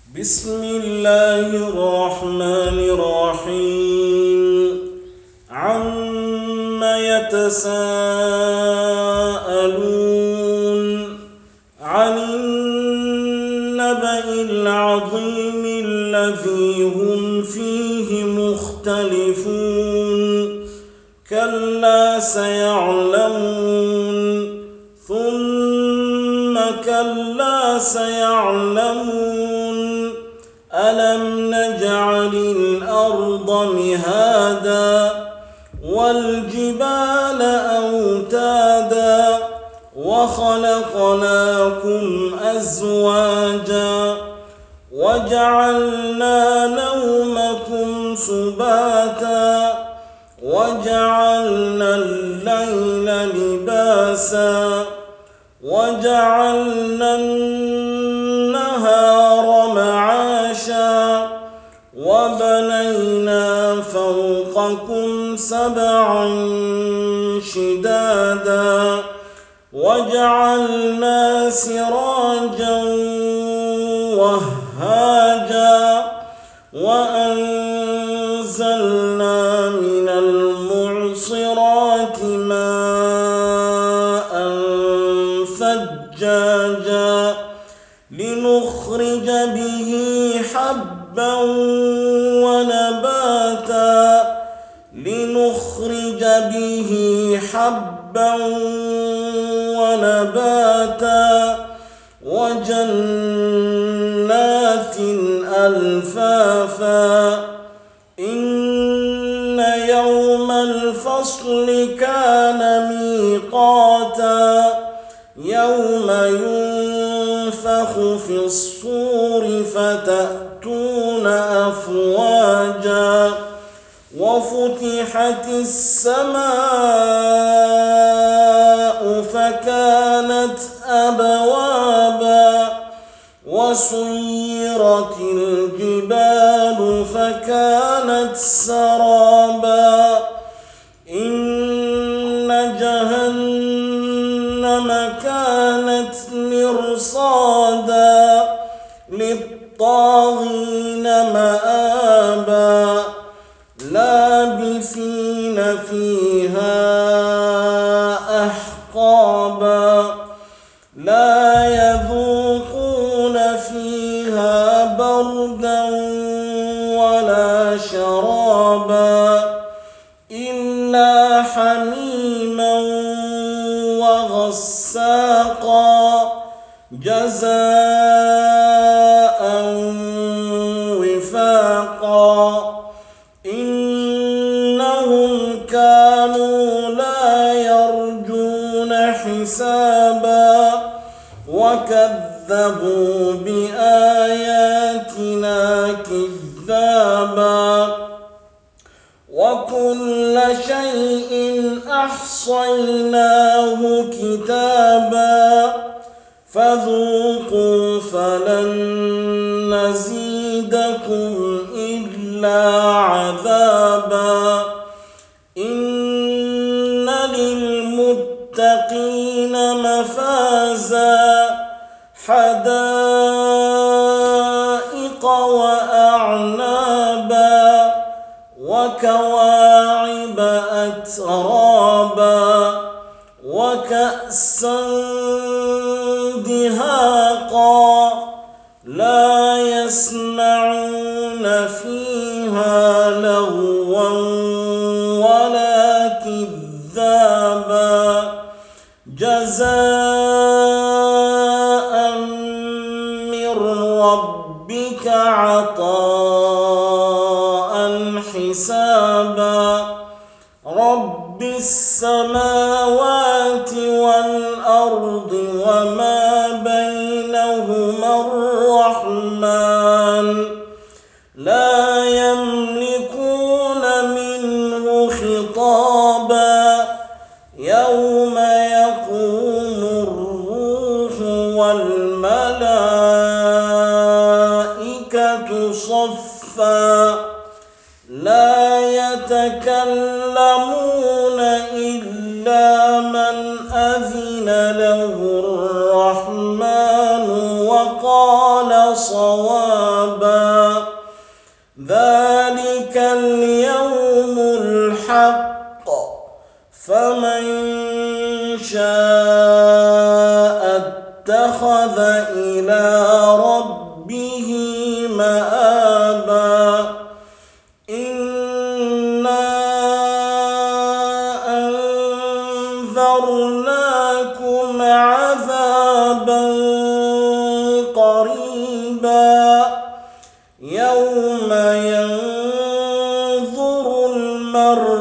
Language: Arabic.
بسم الله الرحمن الرحيم. عم يتساءلون عن النبأ العظيم الذي هم فيه مختلفون. كلا سيعلمون ثم كلا سيعلمون. ألم نجعل الأرض مهادا والجبال أوتادا وخلقناكم أزواجا وجعلنا نومكم سباتا وجعلنا الليل لباسا وجعلنا النهار معاشا وبنينا فوقكم سبعا شدادا وجعلنا سراجا وهاجا وأنزلنا من المعصرات ماء ثجاجا لنخرج به حبا ونباتا وجنات ألفافا. إن يوم الفصل كان ميقاتا يوم ينفخ في الصور فتأتون أفواجا وفتحت السماء فكانت أبوابا وسيرت الجبال فكانت سرابا. إن جهنم كانت مرصادا للطاغين مآبا لابثين فيها أحقابا لا يذوقون فيها بردا ولا شرابا إلا حميما وغساقا جزاء وفاقا. إنهم كانوا لا يرجون حسابا وكذبوا بآياتنا كذابا وكل شيء أحصيناه كتابا فذوقوا فلن نزيدكم إلا عذابا. إن للمتقين مفازا حدائق وأعنابا وكواعب أترابا وكأسا دهاقا لا يسمعون فيها لغوا ولا كذابا جزاء من ربك عطاء حسابا. رب السماوات والأرض وما بينهما الرحمن لا يملكون منه خطابا يوم يقوم الروح والملائكة صفا لا يتكلمون إلا من أذن له الرحمن وقال صوابا. حسابا. ذلك اليوم الحق، فمن شاء اتخذ إلى ربه مآبا. إنا أنذرناكم عذابا قريبا، يوم ينظر المرء